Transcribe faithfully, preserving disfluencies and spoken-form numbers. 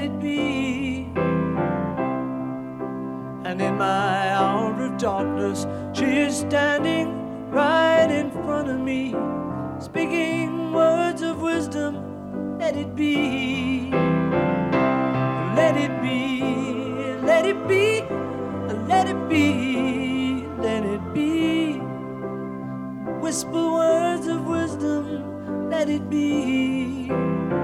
it be. And in my hour of darkness, she is standing right in front of me, speaking words of wisdom. Let it be, let it be, let it be, let it be, let it be. Whisper words of wisdom, let it be.